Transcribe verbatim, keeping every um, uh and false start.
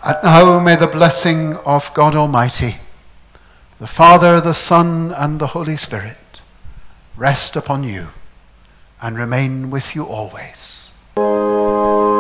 And now may the blessing of God Almighty, the Father, the Son, and the Holy Spirit rest upon you and remain with you always.